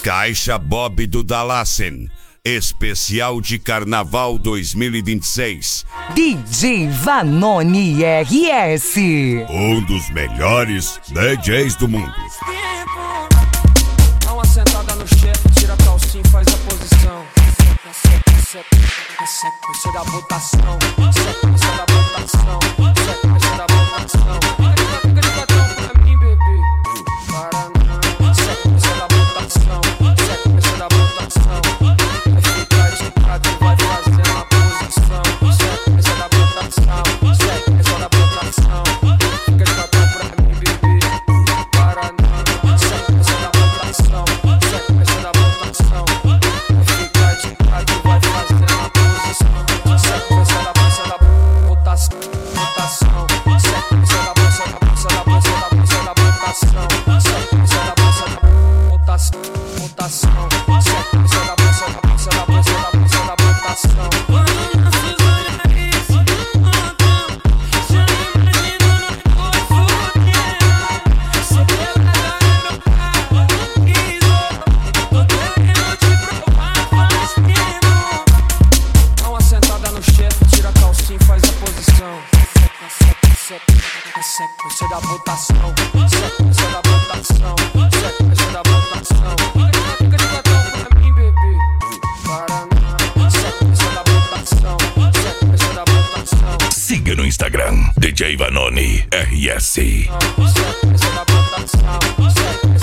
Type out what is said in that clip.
Caixa Bob do Dalassen, especial de Carnaval 2026. DJ Vanoni RS, um dos melhores DJs do mundo. Dá uma sentada no chefe, tira a calcinha e faz a posição. Sequência da votação, sequência da votação, sequência da votação. Fica de botão pra mim, bebê. Para não. Sequência da votação, sequência da votação. Vai ficar esticado e vai fazer uma posição. Sequência da votação, sequência da votação. Fica de botão pra mim, bebê. Para não. Sequência da votação, sequência da votação. Vai ficar esticado e vai fazer uma posição. Sequência da votação, votação, votação. Sequência da votação, da votação, da votação. Sequência da votação, votação, votação. Sequência da votação, da votação, da votação, da votação. Dá uma sentada no chefe, tira a calcinha e faz a posição. Sequência da votação, sequência da votação, sequência da votação. Fica de botão pra mim, bebê. Para não. Sequência da votação, sequência da votação. Siga no Instagram, DJ Vanoni RS. Sequência da votação, sequência